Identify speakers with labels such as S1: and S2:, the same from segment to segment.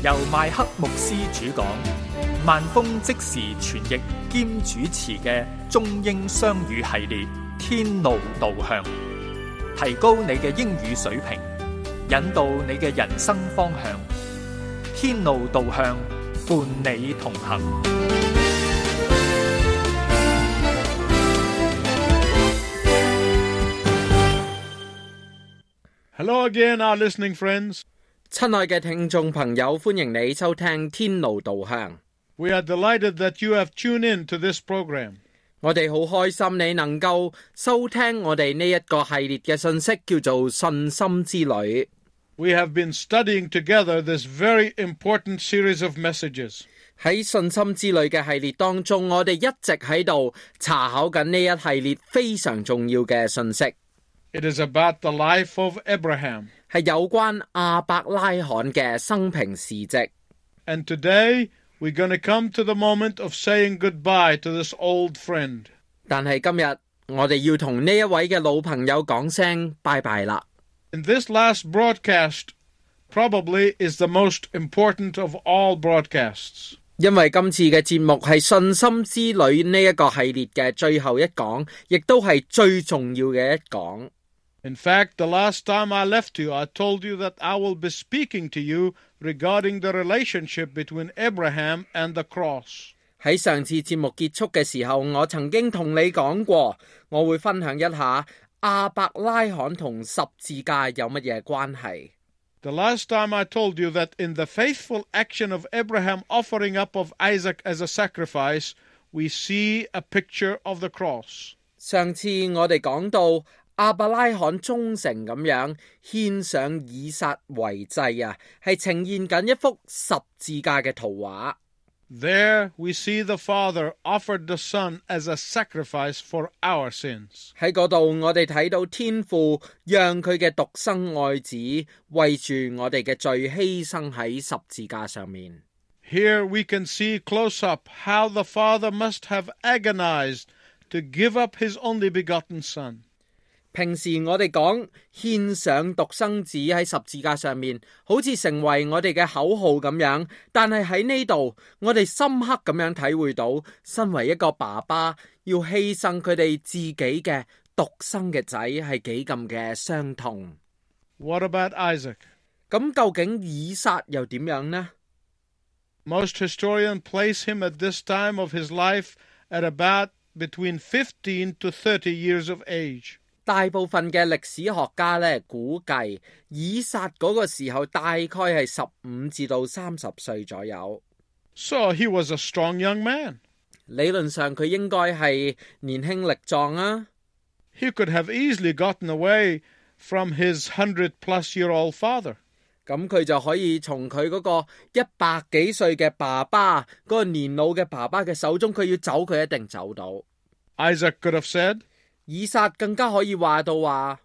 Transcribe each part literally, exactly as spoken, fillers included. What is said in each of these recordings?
S1: 由麥克牧師主講，萬峰即時傳譯兼主持嘅中英雙語系列《天路導向》，提高你嘅英語水平，引導你嘅人生方向。天路導向，伴你同行。
S2: Hello again, our listening friends.
S3: 親愛嘅聽眾朋友，歡迎你收聽天路導向。
S2: We are delighted that you have tuned in to this program.
S3: 我哋好開心你能夠收聽我哋呢一個系列嘅信息，叫做信心之旅。
S2: We have been studying together this very important series of messages.
S3: 喺信心之旅嘅系列當中，我哋一直喺度查考緊呢一系列非常重要嘅信息。
S2: It is about the life of Abraham.
S3: 係有關亞伯拉罕嘅生平事跡。
S2: And today, we're going to come to the moment of saying goodbye to this old friend.
S3: 但係今日我哋要同呢一位嘅老朋友講聲拜拜啦。
S2: And this last broadcast probably is the most important of all broadcasts.
S3: 因為今次嘅節目係信心之旅呢一個系列嘅最後一講，亦都係最重要嘅一講。
S2: In fact, the last time I left you, I told you that I will be speaking to you regarding the relationship between Abraham and the cross.
S3: 喺上次節目結束嘅時候，我曾經同你講過，我會分享一下亞伯拉罕同十字架有乜嘢關係。
S2: The last time I told you that in the faithful action of Abraham offering up of Isaac as a sacrifice, we see a picture of the cross.
S3: 上次我哋講到亞伯拉罕忠誠咁樣獻上以撒為祭啊，係呈現緊一幅十字架嘅圖畫。
S2: There we see the Father offered the Son as a sacrifice for our sins.
S3: 喺嗰度我哋睇到天父讓佢嘅獨生愛子為住我哋嘅罪犧牲喺十字架上面。
S2: Here we can see close up how the Father must have agonized to give up his only begotten Son.
S3: 平時我哋講獻上獨生子喺十字架上面，好似成為我哋嘅口號咁樣，但係喺呢度我哋深刻咁樣體會到，身為一個爸爸要犧牲佢哋自己嘅獨生嘅仔係幾咁嘅傷痛。
S2: What about Isaac?
S3: 咁究竟以撒又點樣呢？
S2: Most historians place him at this time of his life at about between fifteen to thirty years of age.
S3: 大部分嘅歷史學家咧估計以撒嗰個時候大概係十五至到三十歲左右。
S2: So he was a strong young man.
S3: 理論上佢應該係年輕力壯啊。
S2: He could have easily gotten away from his hundred-plus-year-old father.
S3: 咁佢就可以從佢嗰個一百幾歲嘅爸爸，嗰個年老嘅爸爸嘅手中，佢要走，佢一定走到。
S2: Isaac could have said,
S3: 以撒更加可以話到話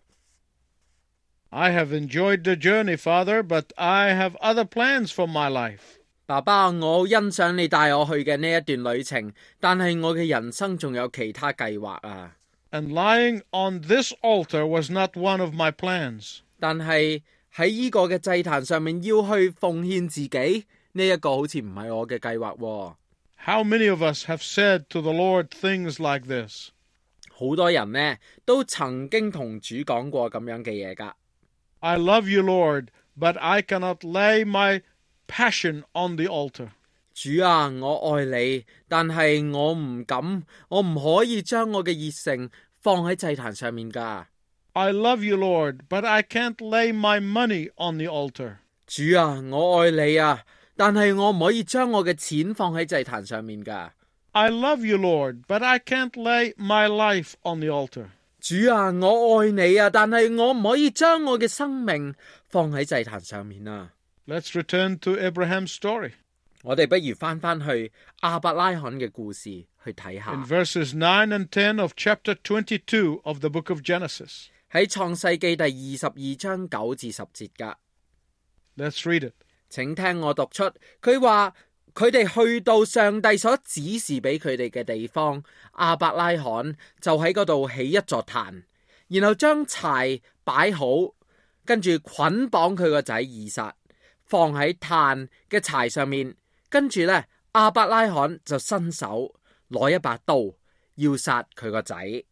S2: I have enjoyed the journey, Father, but I have other plans for my life.
S3: 爸爸，我好欣賞你帶我去嘅呢一段旅程，但係我嘅人生仲有其他計劃啊。
S2: And lying on this altar was not one of my plans.
S3: 但係喺呢個嘅祭壇上面要去奉獻自己，呢一個好似唔係我嘅計劃喎。
S2: How many of us have said to the Lord things like this?
S3: 好多人呢都曾經同主講過咁樣嘅嘢㗎。
S2: I love you, Lord, but I cannot lay my passion on the altar.
S3: 主啊，我愛你，但係我唔敢，我唔可以將我嘅熱誠放喺祭壇上面㗎。
S2: I love you, Lord, but I can't lay my money on the altar.
S3: 主啊，我愛你啊，但係我唔可以將我嘅錢放喺祭壇上面㗎。
S2: I love you, Lord, but I can't lay my life on the altar.
S3: 主啊，我愛你啊，但係我唔可以將我嘅生命放喺祭壇上面啊。
S2: Let's return to Abraham's story.
S3: 我哋不如翻翻去亞伯拉罕嘅故事去睇下。
S2: In verses nine and ten of chapter twenty-two of the book of Genesis.
S3: 喺創世記第二十二章九至十節㗎。
S2: Let's read it.
S3: 請聽我讀出，佢話佢哋去到上帝所指示俾佢哋嘅地方，亞伯拉罕就喺嗰度起一座壇，然後將柴擺好，跟住捆綁佢個仔以撒， 放喺炭嘅柴上面，跟住呢，亞伯拉罕就伸手攞一把刀要殺佢個仔。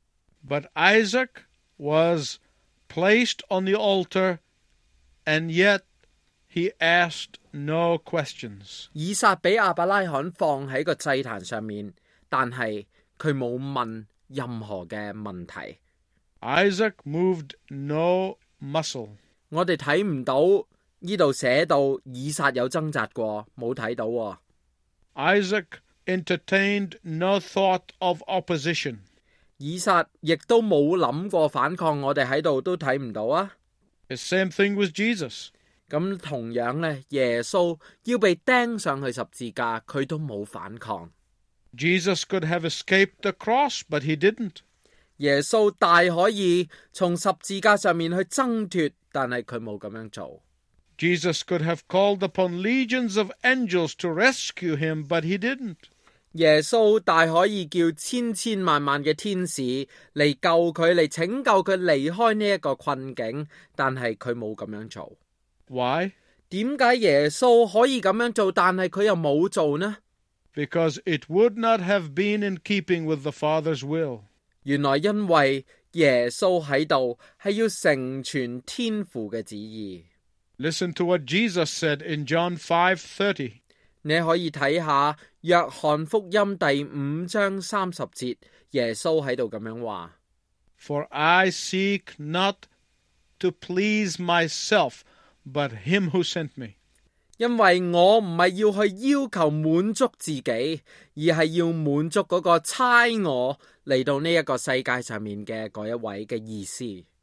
S2: But Isaac was placed on the altar, and yet he asked no questions.
S3: 以撒俾亞伯拉罕放喺個祭壇上面，但係佢冇問任何嘅問題。
S2: Isaac moved no muscle.
S3: 我哋睇唔到呢度寫到以撒有掙扎過，冇睇到喎。
S2: Isaac entertained no thought of opposition.
S3: 以撒亦都冇諗過反抗，我哋喺度都睇唔到啊。
S2: The same thing with Jesus.
S3: 咁同樣呢，耶穌要被釘上去十字架，佢都冇反抗。
S2: Jesus could have escaped the cross, but he didn't.
S3: 耶穌大可以從十字架上面去掙脫，但係佢冇咁樣做。
S2: Jesus could have called upon legions of angels to rescue him, but he didn't.
S3: 耶穌大可以叫千千萬萬嘅天使嚟救佢，嚟拯救佢離開呢一個困境，但係佢冇咁樣做。
S2: Why?
S3: 點解耶穌可以咁樣做，但係佢又冇做呢？
S2: Because it would not have been in keeping with the Father's will.
S3: 原來因為耶穌喺度係要成全天父嘅旨意。
S2: Listen to what Jesus said in John five thirty.
S3: 你可以睇下約翰福音第五章三十節，耶穌喺度咁樣話
S2: For I seek not to please myself, but him who sent me.
S3: 因為我唔係要去要求滿足自己，而係要滿足嗰個差我嚟到呢一個世界上面嘅嗰一位嘅意思。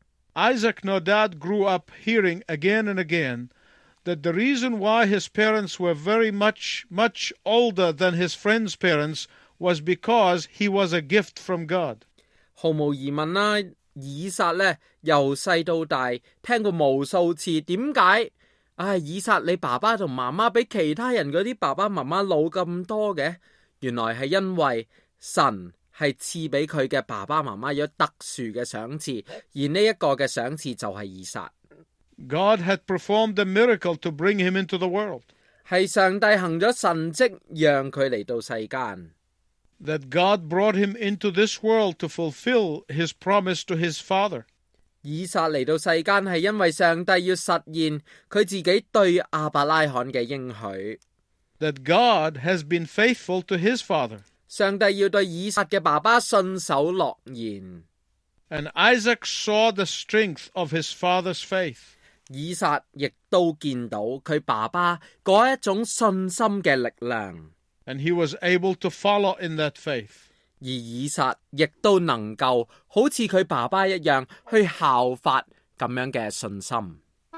S2: Isaac no doubt grew up hearing again and again that the reason why his parents were very much, much older than his friends' parents was because he was a gift from God.
S3: 毫無疑問啦，以撒呢由細到大聽過無數次，點解？唉，以撒你爸爸同媽媽比其他人嗰啲爸爸媽媽老咁多嘅？原來係因為神係賜俾佢嘅爸爸媽媽有特殊嘅賞賜，而呢一個嘅賞賜就係以撒。
S2: God had performed a miracle to bring him into the world.
S3: 係上帝行咗神蹟，讓佢嚟到世間。
S2: That God brought him into this world to fulfill his promise to his father.
S3: 以撒嚟到世間係因為上帝要實現佢自己對亞伯拉罕嘅應許。
S2: That God has been faithful to his father.
S3: 上帝要對以撒嘅爸爸信守諾言。
S2: And Isaac saw the strength of his father's faith.
S3: 以撒亦都見到佢爸爸嗰一種信心嘅力量。
S2: And he was able to follow in that faith.
S3: 而以撒亦都能夠好似佢爸爸一樣去效法咁樣嘅信心。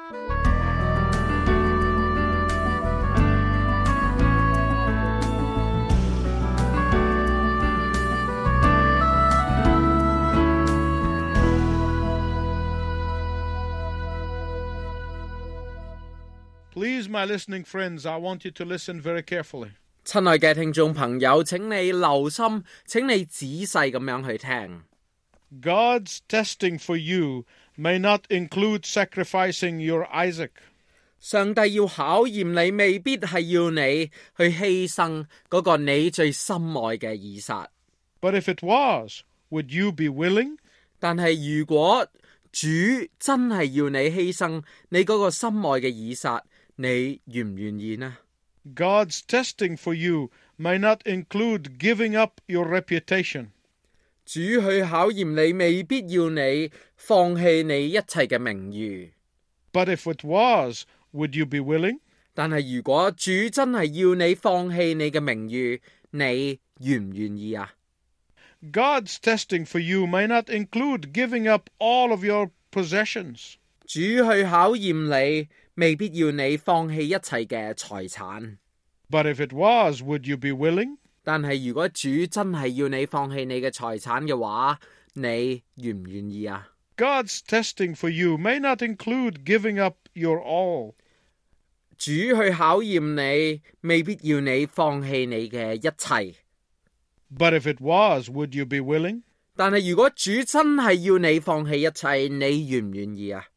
S2: Please, my listening friends, I want you to listen very carefully.
S3: 親愛嘅聽眾朋友，請你留心，請你仔細咁樣去聽。
S2: God's testing for you may not include sacrificing your Isaac.
S3: 上帝要考驗你，未必係要你去犧牲嗰個你最深愛嘅以撒。
S2: But if it was, would you be willing?
S3: 但係如果主真係要你犧牲你嗰個深愛嘅以撒，你願唔願意呢？
S2: God's testing for you may not include giving up your reputation.
S3: 主去考驗你，未必要你放棄你一切嘅名譽。
S2: But if it was, would you be willing?
S3: 但係如果主真係要你放棄你嘅名譽，你願唔願意啊？
S2: God's testing for you may not include giving up all of your possessions.
S3: 主去考驗你，未必要你放棄一切嘅財產。
S2: But if it was, would you be willing?
S3: 但係如果主真係要你放棄你嘅財產嘅話，你願唔願意啊？
S2: God's testing for you may not include giving up your all.
S3: 主去考驗你，未必要你放棄你嘅一切。
S2: But if it was, would you be willing?
S3: 但係如果主真係要你放棄一切，你願唔願意啊？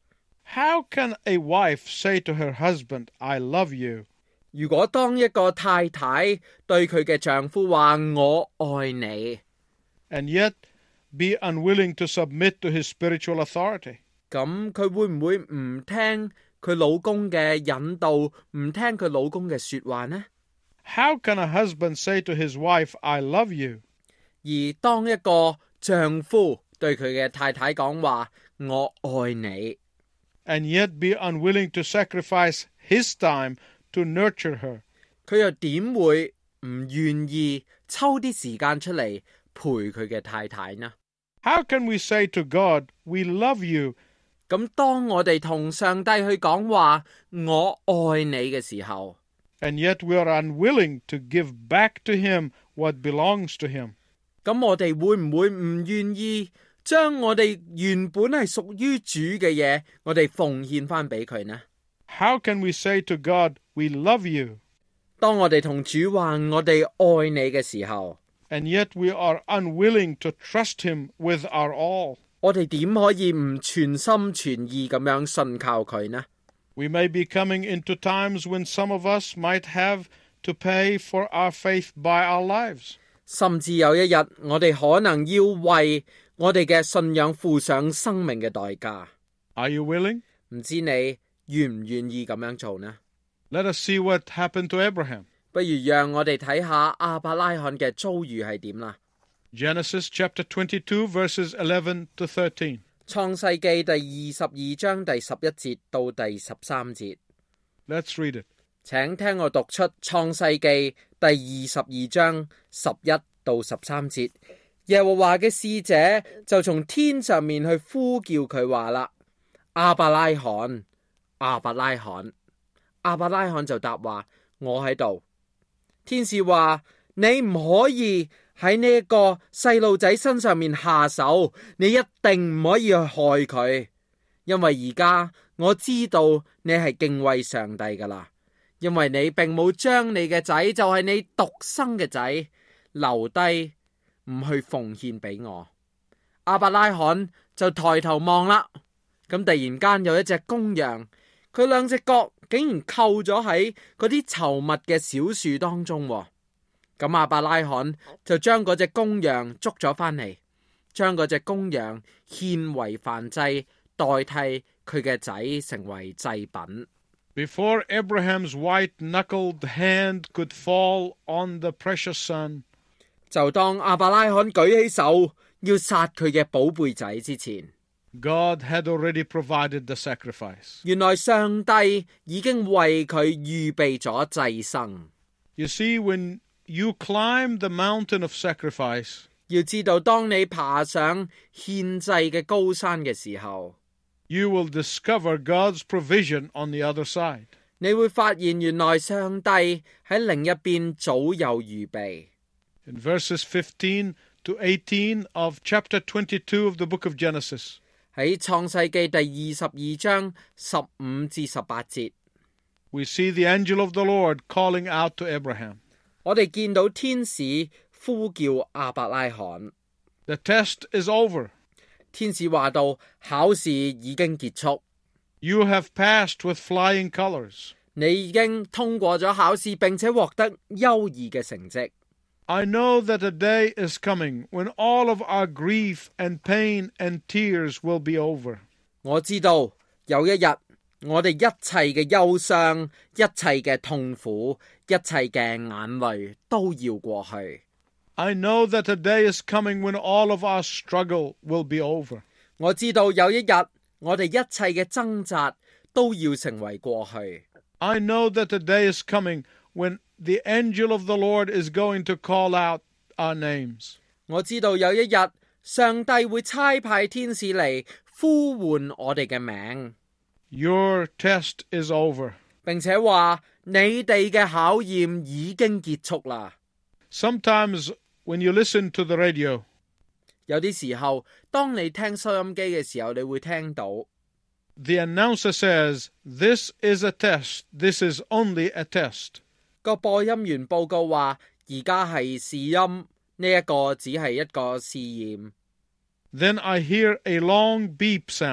S2: How can a wife say to her husband, I love you?
S3: 如果當一個太太對佢嘅丈夫話我愛你，
S2: and yet be unwilling to submit to his spiritual authority?
S3: 咁佢會唔會唔聽佢老公嘅引導，唔聽佢老公嘅說話呢？
S2: How can a husband say to his wife, I love you?
S3: 而當一個丈夫對佢嘅太太講話我愛你，
S2: and yet be unwilling to sacrifice his time to nurture her?
S3: 佢又點會唔願意抽啲時間出嚟陪佢嘅太太呢？
S2: How can we say to God, we love you?
S3: 咁當我哋同上帝去講話我愛你嘅時候，
S2: and yet we are unwilling to give back to him what belongs to him?
S3: 咁我哋會唔會唔願意將我哋原本係屬於主嘅嘢，我哋奉獻翻俾佢呢？
S2: How can we say to God, we love you?
S3: 當我哋同主話我哋愛你嘅時候，
S2: and yet we are unwilling to trust him with our all?
S3: 我哋點可以唔全心全意咁樣信靠佢呢？
S2: We may be coming into times when some of us might have to pay for our faith by our lives.
S3: 甚至有一日，我哋可能要為我哋嘅信仰付上生命嘅代價。
S2: Are you willing?
S3: 唔知你願唔願意咁樣做呢？
S2: Let us see what happened to Abraham.
S3: 不如讓我哋睇下亞伯拉罕嘅遭遇係點啦。
S2: Genesis chapter twenty-two, verses eleven to thirteen.
S3: 創世記第二十二章第十一節到第十三節。
S2: Let's read it.
S3: 請聽我讀出創世記第二十二章十一到十三節。耶和華嘅使者就從天上面去呼叫佢話啦：亞伯拉罕，亞伯拉罕。亞伯拉罕就答話：我喺度。天使話：你唔可以喺呢一個細路仔身上面下手，你一定唔可以去害佢，因為而家我知道你係敬畏上帝噶啦，因為你並冇將你嘅仔，就係你獨生嘅仔留低，唔去奉獻俾我。亞伯拉罕就抬頭望啦，咁突然間有一隻公羊，佢兩隻角竟然扣咗喺嗰啲稠密嘅小樹當中。咁亞伯拉罕就將嗰隻公羊捉咗返嚟，將嗰隻公羊獻為燔祭，代替佢嘅仔成為祭品。
S2: Before Abraham's white-knuckled hand could fall on the precious son,
S3: 就當亞伯拉罕舉起手要殺佢嘅寶貝仔之前，
S2: God had already provided the sacrifice.
S3: 原來上帝已經為佢預備咗祭牲。
S2: You see, when you climb the mountain of sacrifice,
S3: 要知道，當你爬上獻祭嘅高山嘅時候，
S2: you will discover God's provision on the other side.
S3: 你會發現原來上帝喺另一邊早有預備。
S2: In verses fifteen to eighteen of chapter twenty-two of the book of Genesis,
S3: 喺創世記第二十二章十五至十八節，
S2: we see the angel of the Lord calling out to Abraham.
S3: 我哋見到天使呼叫亞伯拉罕。
S2: The test is over.
S3: 天使話到，考試已經結束，
S2: You have passed with flying colors.
S3: 你已經通過咗考試，並且獲得優異嘅成績。
S2: I know that a day is coming when all of our grief and pain and tears will be over.
S3: 我知道有一日，我哋一切嘅憂傷、一切嘅痛苦、一切嘅眼淚都要過去。
S2: I know that a day is coming when all of our struggle will be over.
S3: 我知道有一日，我哋一切嘅掙扎都要成為過去。
S2: I know that a day is coming when the angel of the Lord is going to call out our names.
S3: 我知道有一日，上帝會差派天使嚟呼喚我哋嘅名。
S2: Your test is over.
S3: 並且話你哋嘅考驗已經結束啦。
S2: Sometimes when you listen to the radio,
S3: 有啲時候，當你聽收音機嘅時候，你會聽到
S2: the announcer says, this is a test. This is only a test.
S3: 個播音員報告話，而家係試音，呢一個只係一個試驗。
S2: Then I hear a long beep sound.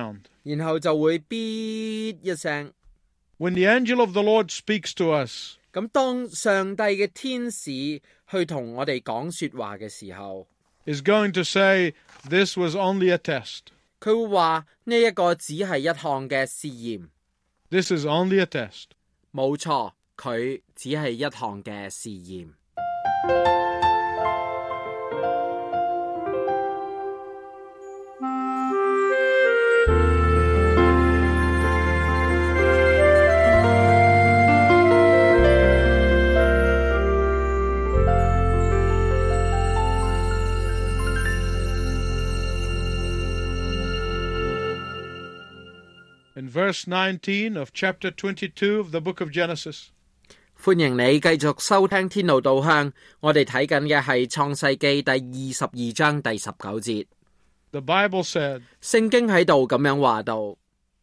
S3: 然後就會嗶一聲。
S2: When the angel of the Lord speaks to us,
S3: 咁當上帝嘅天使去同我哋講說話嘅時候，
S2: is going to say, this was only a test.
S3: 佢會話呢一個只係一項嘅試驗。
S2: This is only a test.
S3: 冇錯，佢只係一項嘅試驗。
S2: In verse nineteen of chapter twenty-two of the book of Genesis,
S3: 歡迎你繼續收聽天路導向，我哋睇緊嘅係創世記第二十二章第十九節。
S2: the Bible said,
S3: 聖經喺度咁樣話到，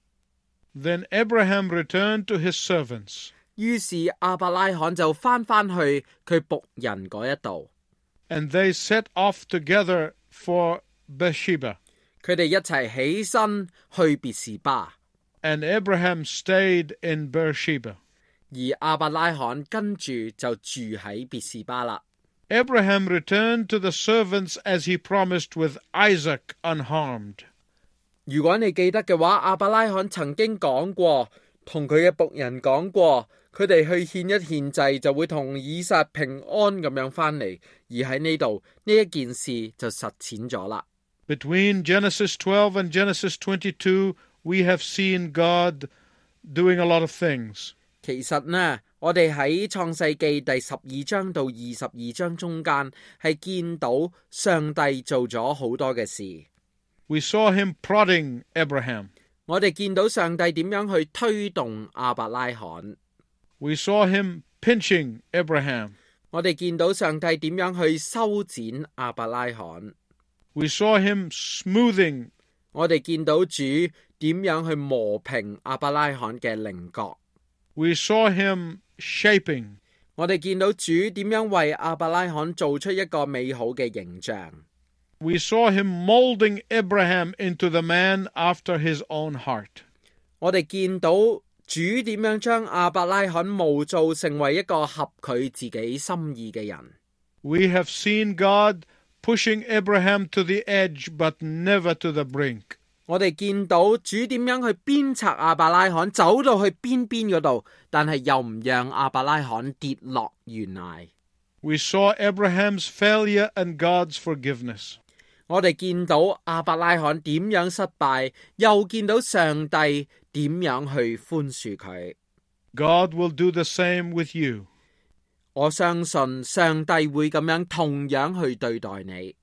S2: Then Abraham returned to his servants,
S3: 於是亞伯拉罕就翻返去佢僕人嗰一度，
S2: and they set off together for Beersheba.
S3: 佢哋一齊起身去別是巴，
S2: And Abraham stayed in Beersheba.
S3: 而亞伯拉罕跟住就住喺別是巴啦。
S2: Abraham returned to the servants as he promised with Isaac unharmed.
S3: 如果你記得嘅話，亞伯拉罕曾經講過，同佢嘅僕人講過，佢哋去獻一獻祭就會同以撒平安咁樣翻嚟，而喺呢度呢一件事就實踐咗啦。
S2: Between Genesis twelve and Genesis twenty-two, we have seen God doing a lot of things.
S3: 其實呢，我哋喺創世記第十二章到二十二章中間係見到上帝做咗好多嘅事。
S2: We saw him prodding Abraham.
S3: 我哋見到上帝點樣去推動亞伯拉罕。
S2: We saw him pinching Abraham.
S3: 我哋見到上帝點樣去修剪亞伯拉罕。
S2: We saw him smoothing.
S3: 我哋見到主點樣去磨平亞伯拉罕嘅稜角。
S2: We saw him shaping.
S3: 我哋見到主點樣為亞伯拉罕做出一個美好嘅形象。
S2: We saw him molding Abraham into the man after his own heart.
S3: 我哋見到主點樣將亞伯拉罕模造成為一個合佢自己心意嘅人。
S2: We have seen God pushing Abraham to the edge, but never to the brink.
S3: 我哋見到主點樣去鞭策亞伯拉罕走到去邊邊嗰度，但係又唔讓亞伯拉罕跌落懸崖。
S2: We saw Abraham's failure and God's forgiveness.
S3: 我哋見到亞伯拉罕點樣失敗，又見到上帝點樣去寬恕佢。
S2: God will do the same with you.
S3: 我相信上帝會咁樣同樣去對待你。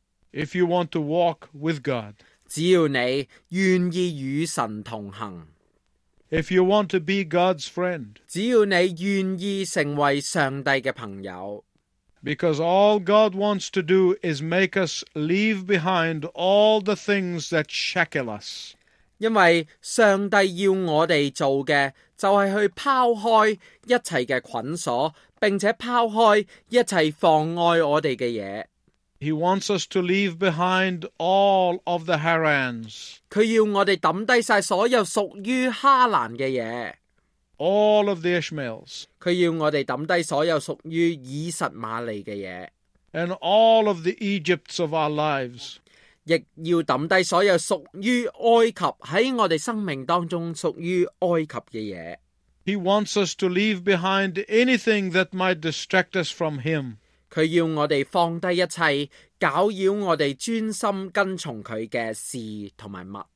S2: If you want to walk with God,
S3: 只要你願意與神同行，
S2: if you want to be God's friend,
S3: 只要你願意成為上帝嘅朋友，
S2: because all God wants to do is make us leave behind all the things that shackle us.
S3: 因為上帝要我哋做嘅就係去拋開一切嘅捆鎖，並且拋開一切妨礙我哋嘅嘢。
S2: He wants us to leave behind all of the Harans,
S3: 佢要我哋抌低晒所有屬於哈蘭嘅嘢，
S2: all of the Ishmaels,
S3: 佢要我哋抌低所有屬於以實瑪利嘅嘢，
S2: and all of the Egypts of our lives.
S3: 亦要抌低所有屬於埃及喺我哋生命當中屬於埃及嘅嘢。
S2: He wants us to leave behind anything that might distract us from Him.
S3: 佢要我哋放低一切攪擾我哋專心跟從佢嘅事同埋物。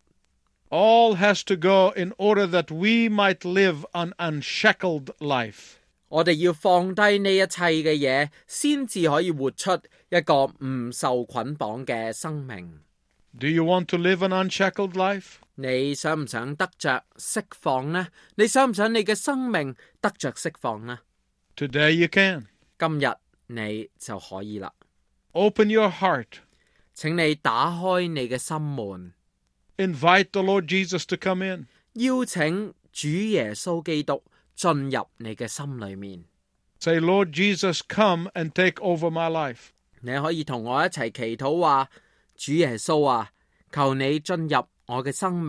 S2: All has to go in order that we might live an unshackled life.
S3: 我哋要放低呢一切嘅嘢，先至可以活出一個唔受捆綁嘅生命。
S2: Do you want to live an unshackled life?
S3: 你想唔想得着釋放呢？你想唔想你嘅生命得着釋放呢？
S2: Today you can.
S3: 今日你就可以啦。
S2: Open your heart.
S3: 請你打開你嘅心門，
S2: Invite the Lord Jesus to come in.
S3: 邀請主耶穌基督進入你嘅心裏面。
S2: Say, Lord Jesus, come and take over my life.
S3: 你可以同我一齊祈禱話：主耶穌啊，求你進入我嘅生命，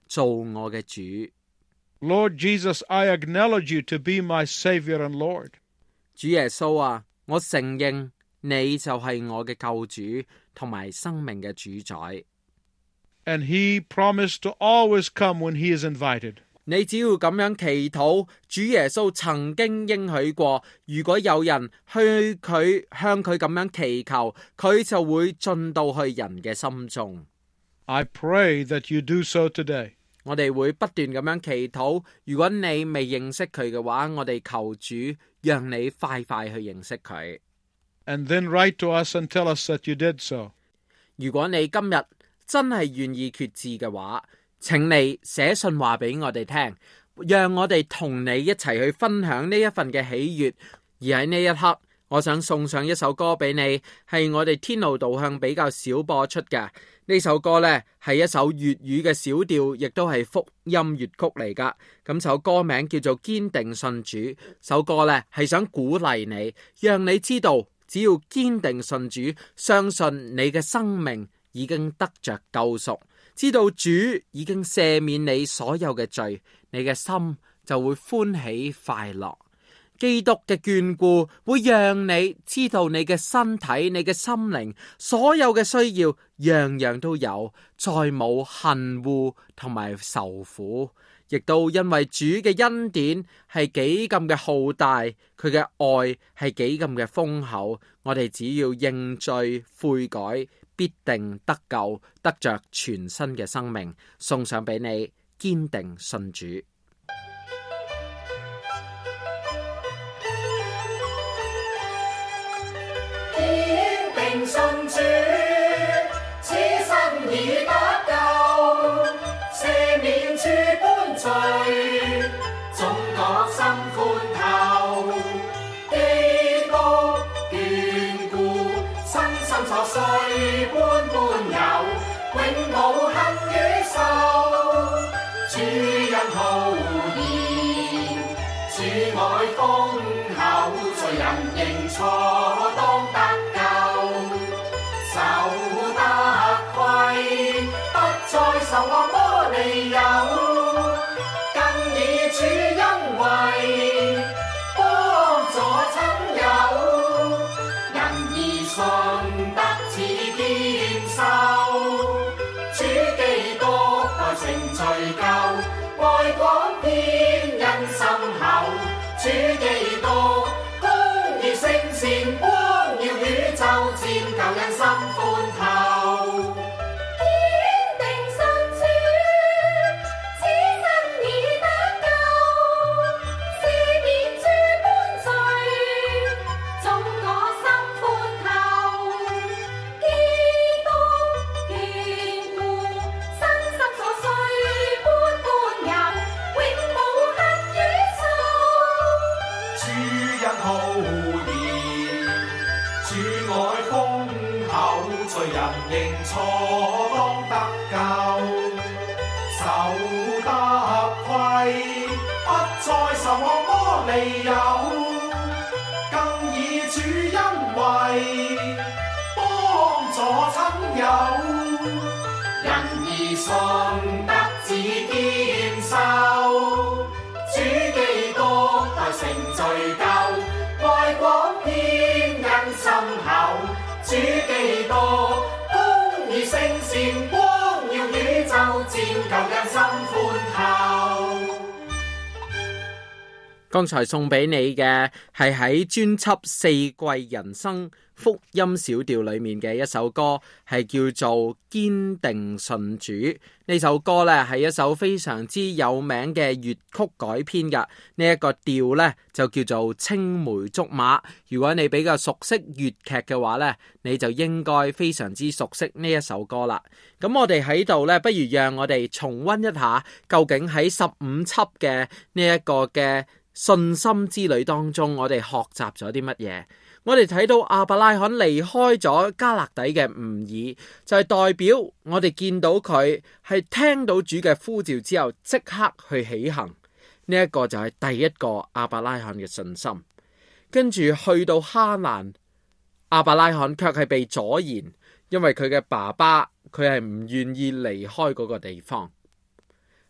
S3: 做我嘅主。
S2: Lord Jesus, I acknowledge you to be my Savior and Lord.
S3: 主耶穌啊，我承認你就係我嘅救主同埋生命嘅主宰。
S2: And he promised to always come when he is invited.
S3: 你只要咁樣祈禱，主耶穌曾經應許過，如果有人去佢向佢咁樣祈求，佢就會進到去人嘅心中。
S2: I pray that you do so today.
S3: 我哋會不斷咁樣祈禱，如果你未認識佢嘅話，我哋求主讓你快快去認識佢。
S2: And then write to us and tell us that you did so.
S3: 如果你今日真係願意決志嘅話，請你寫信話俾我哋聽，讓我哋同你一齊去分享呢一份嘅喜悅。而喺呢一刻，我想送上一首歌俾你，係我哋天路導向比較少播出嘅。呢首歌呢，係一首粵語嘅小調，亦都係福音粵曲嚟噶。咁首歌名叫做《堅定信主》。首歌呢，係想鼓勵你，讓你知道，只要堅定信主，相信你嘅生命已經得着救贖，知道主已經赦免你所有嘅罪，你嘅心就會歡喜快樂。基督嘅眷顧會讓你知道你嘅身體、你嘅心靈所有嘅需要，樣樣都有，再冇恨惡同埋受苦。亦都因為主嘅恩典係幾咁嘅浩大，佢嘅愛係幾咁嘅豐厚，我哋只要認罪悔改，必定得救，得着全新嘅生命，送上俾你，堅定信主。
S4: 堅定信主，此生已得救，赦免諸般罪，總覺心歡透。基督眷顧，身心所需般般有，永無恨與仇。主恩浩然，主愛豐厚，罪人認錯當得救，受得虧，不再受惡魔利誘，更以主恩惠幫助親友，人義信德似堅修，主基督代成罪疚，愛廣遍恩深厚，主基督公義聖善光耀宇宙，漸救人心歡透。堅定信主，此生已得救，赦免諸般罪，總覺心歡透。基督眷顧，身心所需般般有，永無恨與仇。
S5: 主恩浩然，主愛豐厚，罪人認錯當得救，受得虧，不再受惡魔利誘，更以主恩惠幫助親友，
S4: 人義信德子堅修，主基督代成罪疚，愛廣遍恩深厚，主基督公義聖善光耀宇宙，漸救人心歡透。
S3: 剛才送俾你嘅係喺專輯《四季人生福音小調》裏面嘅一首歌，係叫做《堅定信主》。呢首歌呢係一首非常之有名嘅粵曲改編噶，呢、這、一個調呢就叫做青梅竹馬。如果你比較熟悉粵劇嘅話呢，你就應該非常之熟悉呢一首歌啦。咁我哋喺度呢，不如讓我哋重溫一下，究竟喺十五輯嘅呢一個嘅信心之旅當中，我哋學習咗啲乜嘢？我哋睇到亞伯拉罕離開咗迦勒底嘅吾珥，就係、是、代表我哋見到佢係聽到主嘅呼召之後，即刻去起行。呢、這、一個就係第一個亞伯拉罕嘅信心。跟住去到哈蘭，亞伯拉罕卻係被阻延，因為佢嘅爸爸佢係唔願意離開嗰個地方。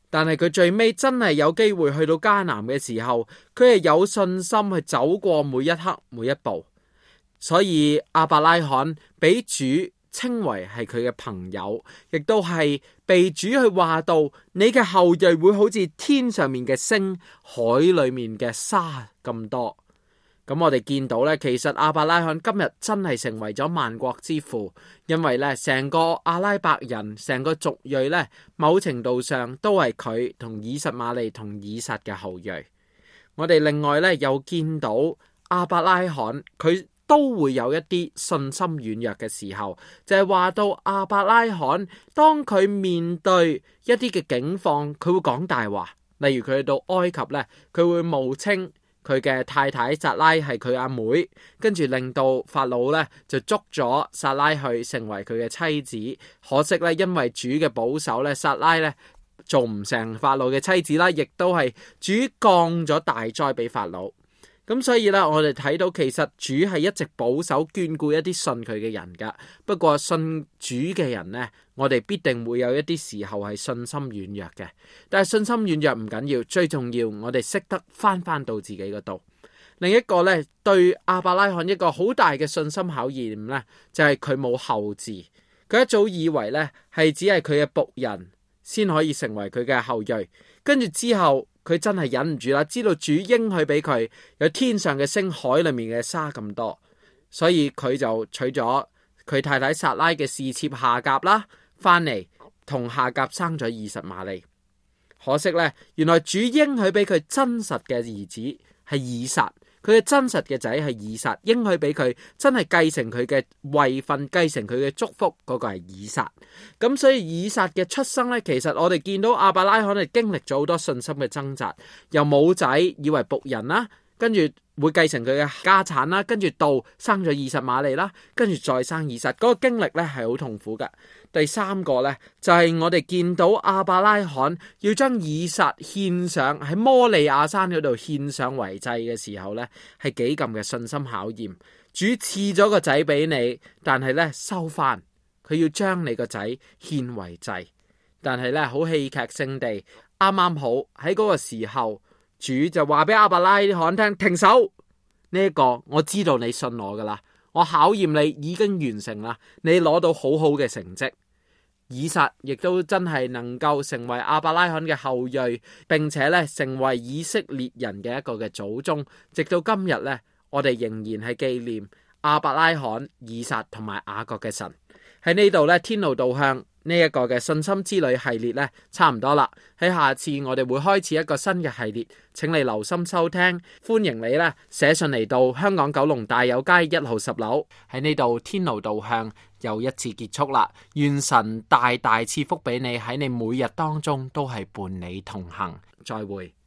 S3: 但係佢最尾真係有機會去到迦南嘅時候，佢係有信心去走過每一刻每一步。所以亞伯拉罕俾主稱為係佢嘅朋友，亦都係被主去話到你嘅後裔會好似天上面嘅星，海裏面嘅沙咁多。咁我哋見到呢，其實亞伯拉罕今日真係成為咗萬國之父，因為呢成個阿拉伯人成個族裔呢，某程度上都係佢同以實瑪利同以撒嘅後裔。我哋另外呢又見到亞伯拉罕佢都會有一啲信心軟弱嘅時候，就係話到亞伯拉罕當佢面對一啲嘅境況，佢會講大話。例如佢去到埃及呢，佢會冒稱佢嘅太太撒拉係佢阿妹，跟住令到法老呢就捉咗撒拉去成為佢嘅妻子。可惜呢，因為主嘅保守呢，撒拉呢做唔成法老嘅妻子啦，亦都係主降咗大災俾法老。咁所以咧，我哋睇到其實主係一直保守眷顧一啲信佢嘅人噶。不過信主嘅人呢，我哋必定會有一啲時候係信心軟弱嘅。但係信心軟弱唔緊要，最重要我哋識得翻翻到自己嗰度。另一個呢，對亞伯拉罕一個好大嘅信心考驗呢，就係佢冇後嗣。佢一早以為呢係只係佢嘅僕人先可以成為佢嘅後裔，跟住之後。佢真係忍唔住啦，知道主應許俾佢有天上嘅星，海裏面嘅沙咁多，所以佢就娶咗佢太太撒拉嘅侍妾夏甲啦，翻嚟同夏甲生咗以實瑪利。可惜呢，原來主應許俾佢真實嘅兒子係以撒，佢嘅真實嘅仔係以撒，應許俾佢真係繼承佢嘅位份，繼承佢嘅祝福，嗰、那個係以撒。咁所以以撒嘅出生呢，其實我哋見到亞伯拉罕係經歷咗好多信心嘅掙扎，由冇仔以為僕人啦，跟住會繼承佢嘅家產啦，跟住到生咗以實瑪利啦，跟住再生以撒，嗰、那個經歷呢係好痛苦噶。第三個呢，就係、是、我哋見到亞伯拉罕要將以撒獻上喺摩利亞山嗰度獻上為祭嘅時候呢，係幾咁嘅信心考驗。主賜咗個仔俾你，但係呢收翻，佢要將你個仔獻為祭。但係呢好戲劇性地，啱啱好喺嗰個時候，主就話俾亞伯拉罕聽停手，呢、這、一個我知道你信我噶啦。我考驗你已經完成啦，你攞到好好嘅成績。以撒亦都真係能夠成為亞伯拉罕嘅後裔，並且咧成為以色列人嘅一個嘅祖宗。直到今日咧，我哋仍然係紀念亞伯拉罕、以撒同埋雅各嘅神。喺呢度咧，天路導向呢一個嘅信心之旅系列咧，差唔多啦。喺下次我哋會開始一個新嘅系列，請你留心收聽。歡迎你咧寫信嚟到香港九龍大有街一號十樓。喺呢度天路導向又一次結束啦。願神大大賜福俾你，喺你每日當中都係伴你同行。再會。